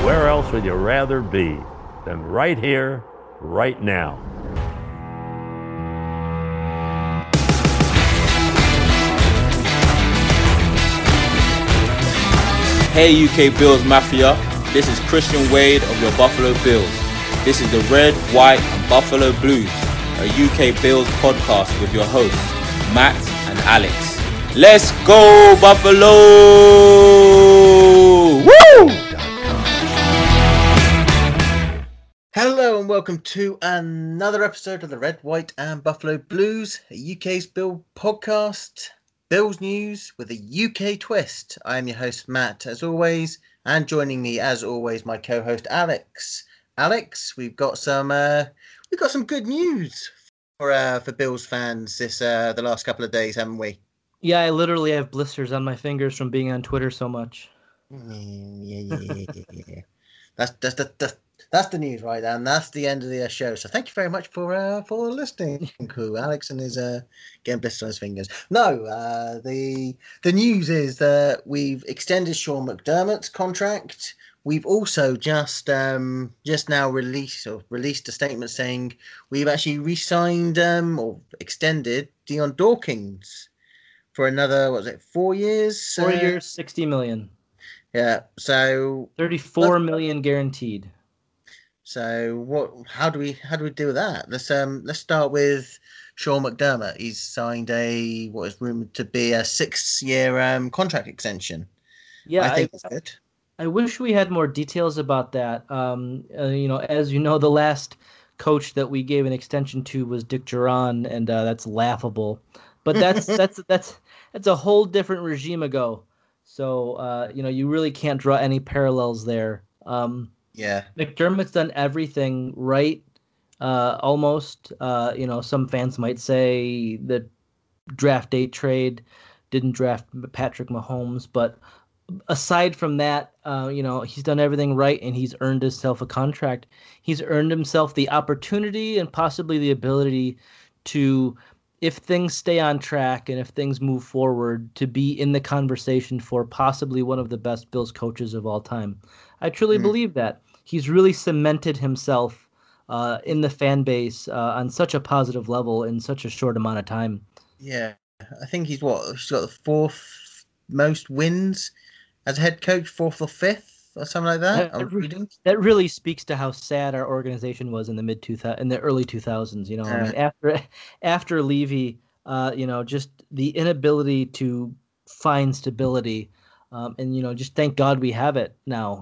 where else would you rather be than right here, right now? Hey UK Bills Mafia, this is Christian Wade of your Buffalo Bills. This is the Red, White and Buffalo Blues, a UK Bills podcast with your hosts, Matt and Alex. Let's go Buffalo! Woo! Hello and welcome to another episode of the Red, White and Buffalo Blues, a UK's Bill podcast. Bills news with a UK twist. I am your host Matt, as always, and joining me, as always, my co-host Alex. Alex, we've got some good news for Bills fans the last couple of days, haven't we? Yeah, I literally have blisters on my fingers from being on Twitter so much. Yeah. That's the news, right? And that's the end of the show. So thank you very much for listening. Cool. Alex and his getting blisters on his fingers. No, the news is that we've extended Sean McDermott's contract. We've also just now released a statement saying we've actually re-signed or extended Dion Dawkins for another 4 years? 4 years, $60 million. Yeah. So $34 million guaranteed. So how do we deal with that? Let's start with Sean McDermott. He's signed what is rumored to be a 6-year contract extension. Yeah, I think it's good. I wish we had more details about that. As you know, the last coach that we gave an extension to was Dick Duran, and that's laughable. But that's a whole different regime ago. So you really can't draw any parallels there. Yeah, McDermott's done everything right, almost. Some fans might say the draft day trade didn't draft Patrick Mahomes, but aside from that, he's done everything right, and he's earned himself a contract. He's earned himself the opportunity and possibly the ability to, if things stay on track and if things move forward, to be in the conversation for possibly one of the best Bills coaches of all time. I truly believe that. He's really cemented himself in the fan base on such a positive level in such a short amount of time. Yeah, I think he's got the 4th most wins as a head coach, 4th or 5th or something like that. That really speaks to how sad our organization was in the early 2000s. After Levy, just the inability to find stability, and just thank God we have it now.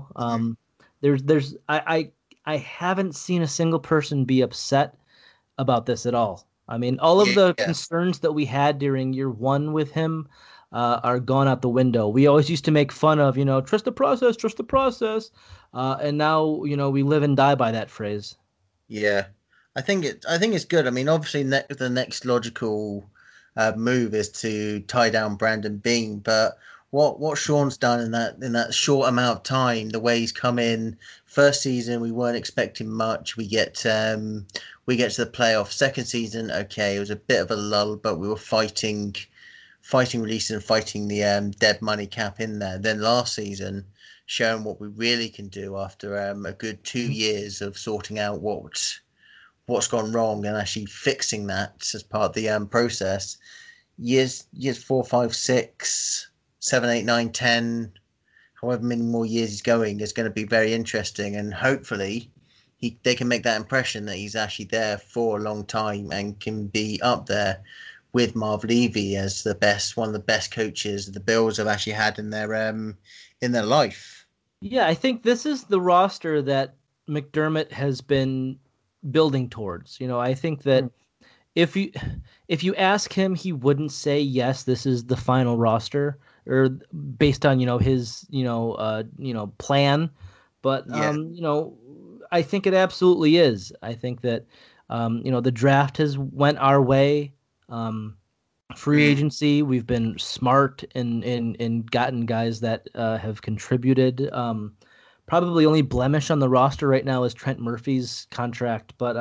I haven't seen a single person be upset about this at all. I mean, all of the concerns that we had during year one with him are gone out the window. We always used to make fun of, trust the process. And now, we live and die by that phrase. Yeah, I think it's good. I mean, obviously the next logical move is to tie down Brandon Beane, but what Sean's done in that short amount of time, the way he's come in, first season we weren't expecting much. We get to the playoffs. Second season, okay, it was a bit of a lull, but we were fighting releasing and fighting the dead money cap in there. Then last season, showing what we really can do after a good 2 years of sorting out what's gone wrong and actually fixing that as part of the process. Years 4, 5, 6. 7, 8, 9, 10, however many more years he's going, is going to be very interesting, and hopefully they can make that impression that he's actually there for a long time and can be up there with Marv Levy as one of the best coaches the Bills have actually had in their life. Yeah, I think this is the roster that McDermott has been building towards. I think that if you ask him, he wouldn't say yes, this is the final roster, or based on his plan, but I think it absolutely is. I think that the draft has went our way. Free agency, we've been smart and gotten guys that have contributed. Probably only blemish on the roster right now is Trent Murphy's contract, but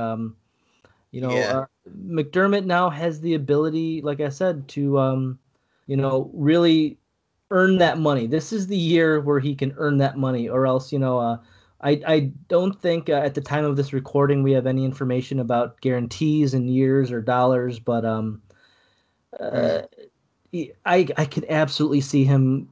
McDermott now has the ability, like I said, to really earn that money. This is the year where he can earn that money, or else, I don't think at the time of this recording we have any information about guarantees in years or dollars, but I could absolutely see him,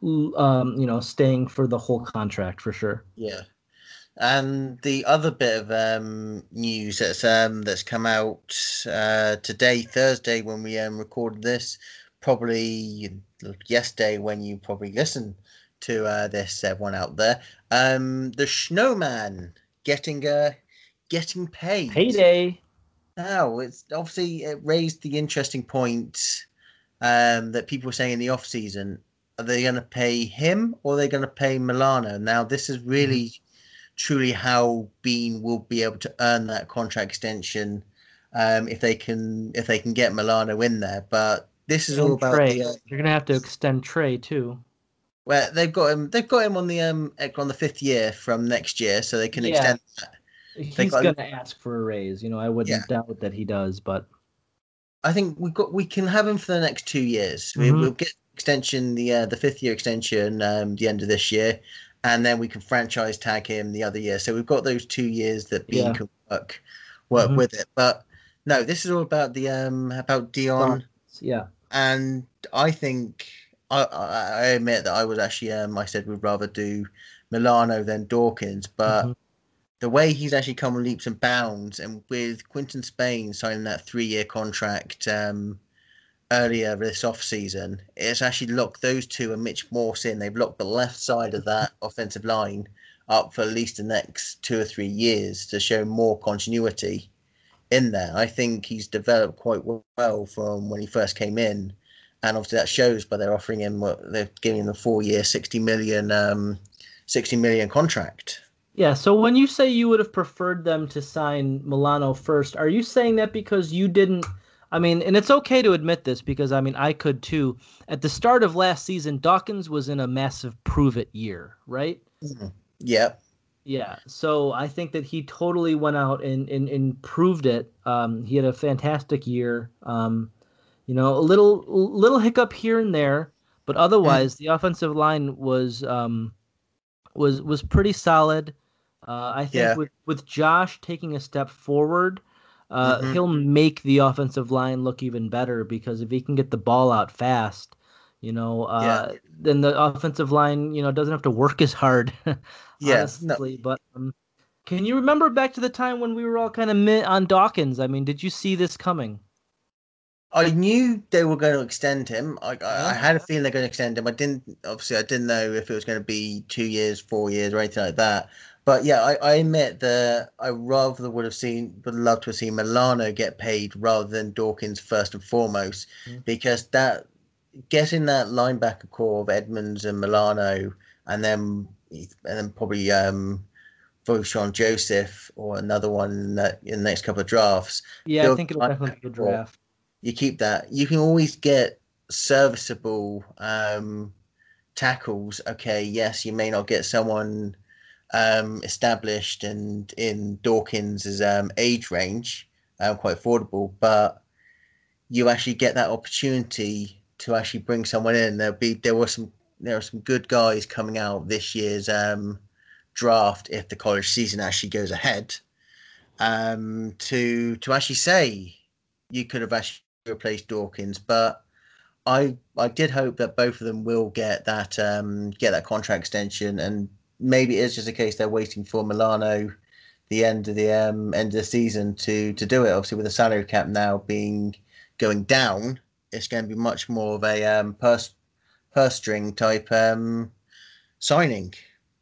staying for the whole contract for sure. Yeah. And the other bit of news that's come out today, Thursday, when we recorded this, probably yesterday when you probably listened to this, everyone out there, the Snowman getting paid. Payday. Now it's obviously it raised the interesting point that people were saying in the off season. Are they going to pay him or are they going to pay Milano? Now this is really. Truly how Bean will be able to earn that contract extension if they can get Milano in there. But this is all about Trey. You're gonna have to extend Trey too. Well, they've got him on the 5th year from next year, so they can extend that. He's gonna ask for a raise. I wouldn't doubt that he does, but I think we can have him for the next 2 years. We'll get extension the 5th year extension the end of this year. And then we can franchise tag him the other year. So we've got those 2 years that Bean can work with it. But no, this is all about the about Dion. Yeah. And I think I admit that I was actually I said we'd rather do Milano than Dawkins, but the way he's actually come on leaps and bounds, and with Quinton Spain signing that 3-year contract earlier this off season, it's actually locked those two and Mitch Morse in. They've locked the left side of that offensive line up for at least the next 2 or 3 years to show more continuity in there. I think he's developed quite well from when he first came in, and obviously that shows by they're offering him they're giving him a 4-year, 60 million contract. Yeah. So when you say you would have preferred them to sign Milano first, are you saying that because you didn't? I mean, and it's okay to admit this because, I could too. At the start of last season, Dawkins was in a massive prove-it year, right? Mm-hmm. Yeah. Yeah. So I think that he totally went out and proved it. He had a fantastic year. A little hiccup here and there, but otherwise the offensive line was pretty solid. I think with Josh taking a step forward, he'll make the offensive line look even better because if he can get the ball out fast, then the offensive line, doesn't have to work as hard. Honestly. No. But can you remember back to the time when we were all kind of on Dawkins? Did you see this coming? I knew they were going to extend him. I had a feeling they're going to extend him. I didn't know if it was going to be 2 years, 4 years, or anything like that. But yeah, I admit that I rather would love to have seen Milano get paid rather than Dawkins first and foremost, because that getting that linebacker core of Edmonds and Milano, and then probably Voshon Joseph or another one in the next couple of drafts. Yeah, I think it'll definitely be a draft. You keep that. You can always get serviceable tackles. Okay, yes, you may not get someone established and in Dawkins' age range, quite affordable, but you actually get that opportunity to actually bring someone in. There are some good guys coming out this year's draft if the college season actually goes ahead. To actually say you could have actually replaced Dawkins, but I did hope that both of them will get that contract extension, and maybe it is just a case they're waiting for Milano the end of the season to do it. Obviously, with the salary cap now going down, it's going to be much more of a purse string type signing.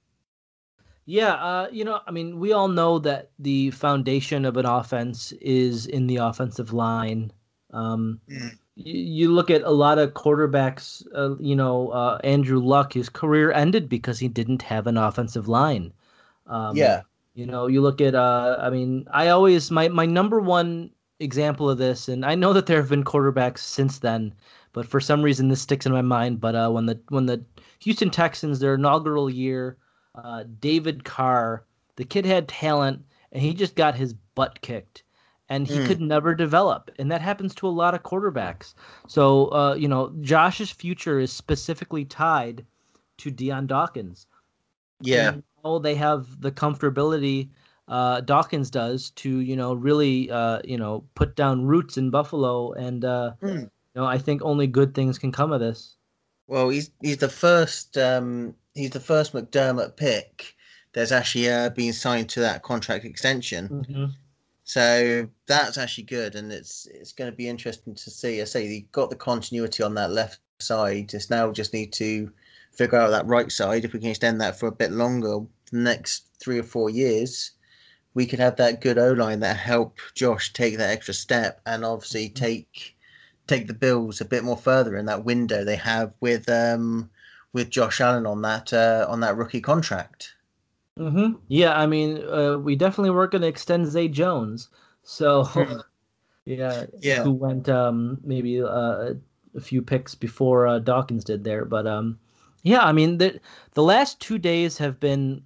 Yeah, we all know that the foundation of an offense is in the offensive line. You look at a lot of quarterbacks, Andrew Luck, his career ended because he didn't have an offensive line. You look at, my number one example of this, and I know that there have been quarterbacks since then, but for some reason this sticks in my mind. But when the Houston Texans, their inaugural year, David Carr, the kid had talent, and he just got his butt kicked. and he could never develop. And that happens to a lot of quarterbacks. So, Josh's future is specifically tied to Dion Dawkins. Yeah. And they have the comfortability Dawkins does to, really, put down roots in Buffalo. And, I think only good things can come of this. Well, he's the first McDermott pick that's actually been signed to that contract extension. Mm-hmm. So that's actually good, and it's going to be interesting to see. I say you got the continuity on that left side. Just need to figure out that right side. If we can extend that for a bit longer, the next 3 or 4 years, we could have that good O-line that help Josh take that extra step, and obviously take the Bills a bit more further in that window they have with Josh Allen on that rookie contract. Mm-hmm. Yeah, I mean, we definitely weren't going to extend Zay Jones, so yeah, who went maybe a few picks before Dawkins did there, but yeah, I mean, the last 2 days have been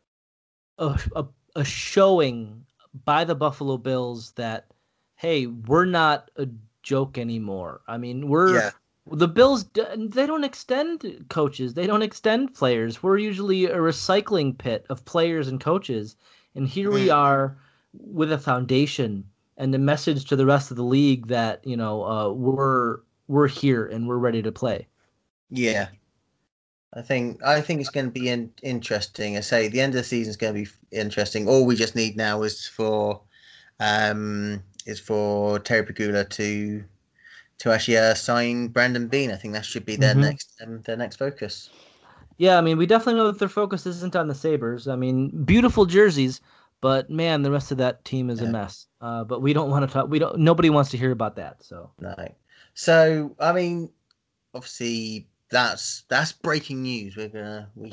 a showing by the Buffalo Bills that, hey, we're not a joke anymore. I mean, the Bills, they don't extend coaches. They don't extend players. We're usually a recycling pit of players and coaches. And here we are with a foundation and a message to the rest of the league that, we're here and we're ready to play. Yeah. I think it's going to be interesting. I say the end of the season is going to be interesting. All we just need now is for Terry Pegula to actually sign Brandon Beane. I think that should be their next focus. Yeah, I mean, we definitely know that their focus isn't on the Sabres. I mean, beautiful jerseys, but man, the rest of that team is a mess. But we don't want to talk. Nobody wants to hear about that. So no. So I mean, obviously that's breaking news. We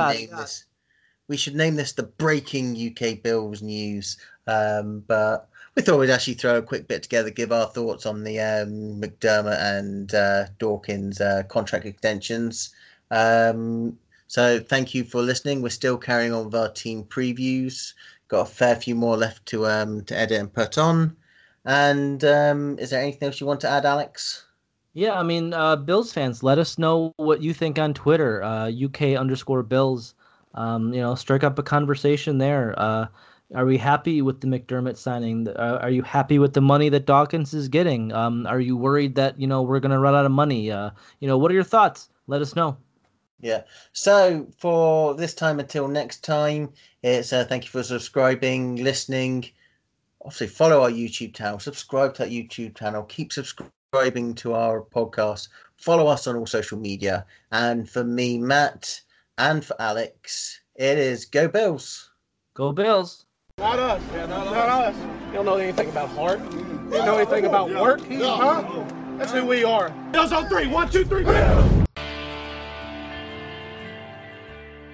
should name this the breaking UK Bills news. But we thought we'd actually throw a quick bit together, give our thoughts on the McDermott and Dawkins contract extensions. So thank you for listening. We're still carrying on with our team previews. Got a fair few more left to edit and put on. And is there anything else you want to add, Alex? Yeah, I mean, Bills fans, let us know what you think on Twitter, UK_Bills. Strike up a conversation there. Are we happy with the McDermott signing? Are you happy with the money that Dawkins is getting? Are you worried that, we're going to run out of money? What are your thoughts? Let us know. Yeah. So for this time until next time, it's thank you for subscribing, listening. Obviously, follow our YouTube channel, subscribe to our YouTube channel, keep subscribing to our podcast, follow us on all social media. And for me, Matt, and for Alex, it is Go Bills. Go Bills. Not us. Yeah, not us. You don't know anything about heart. You don't know anything about work. Huh? That's who we are. Bills on 3. 1, 2, 3.